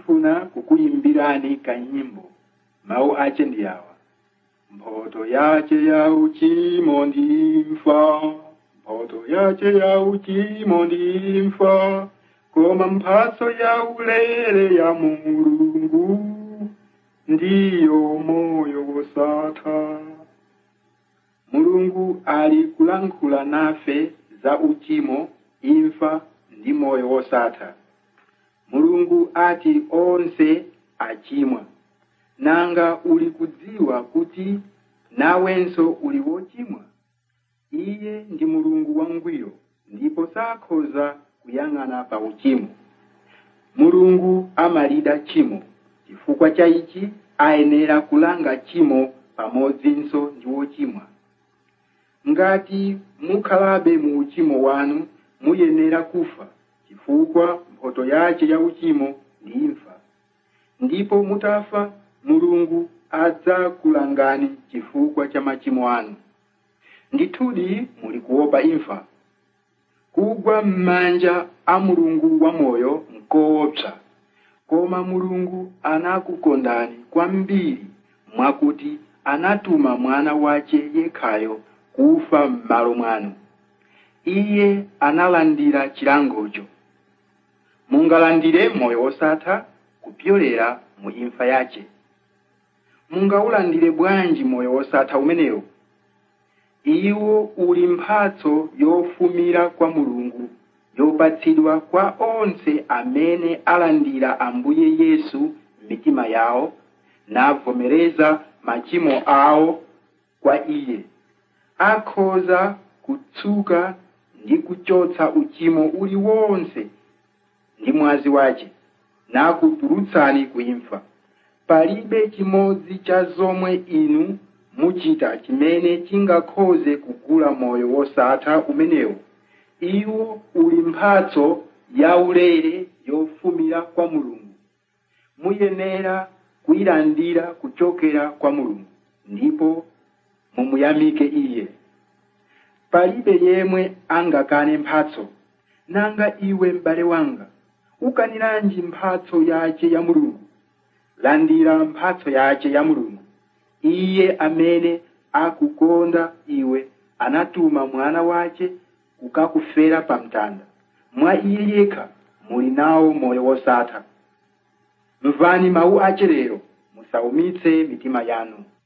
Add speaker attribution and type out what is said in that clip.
Speaker 1: ndifuna kukuyimbirani kanyimbo. Mau ache ndi awa. Mphotho yache ya uchimo ndimfa, mphotho yache ya uchimo ndimfa, koma mphatso ya ulere ya Mulungu ndiyo moyo wosatha. Mulungu ali kulankhula nafe za uchimo, imfa ndi moyo wosatha. Mulungu ati onse achimwa. Nanga uli kudziwa kuti nawenso uli wochimwa? Iye ndi Mulungu wangwiro, ndipo sakhoza kuyang'ana pa uchimo. Mulungu amalida chimo, chifukwa cha ichi ayenera kulanga chimo pamodzinso ndi wochimwa. Ngati mukhalabe mu uchimo wanu, muyenera kufa, chifukwa mphotho yache ya uchimo ndi imfa. Ndipo mutafa, Mulungu adzakulangani chifukwa cha machimo anu. Ndithudi muli kuopa imfa. Kugwa m'manja a Mulungu wamoyo nkoopsa, koma Mulungu anakukondani kwambiri mwakuti anatuma mwana wache yekhayo kufa m'malo mwanu. Iye analandira chilangocho. Mungalandire moyo wosatha kupyolera mu imfa yache. Mungaulandire bwanji moyo wosatha umenewo? Iwo uli mphatso yofumira kwa Mulungu, yopatsidwa kwa onse amene alandira Ambuye Yesu mitima yawo, navomereza machimo awo kwa Iye. Akhoza kutsuka ndi kuchotsa uchimo uliwonse ndi mwazi wache, nakutulutsani kuimfa. Palibe chimodzi cha zomwe inu muchita chimene chingakhoze kugula moyo wosatha umenewo. Iwo uli mphatso ya ulere yofumira kwa Mulungu. Muyenera kuyilandira kuchokera kwa Mulungu, ndipo mumuyamike Iye. Palibe yemwe angakane mphatso. Nanga iwe m'bale wanga, ukaniranji mphatso yache ya Mulungu? Landira mphatso yache ya Mulungu. Iye amene akukonda iwe anatuma mwana wache kukakufera pamtanda. Mwa Iye yekha muli nawo moyo wosatha. Mvani mawu ache lero, musaumitse mitima yanu.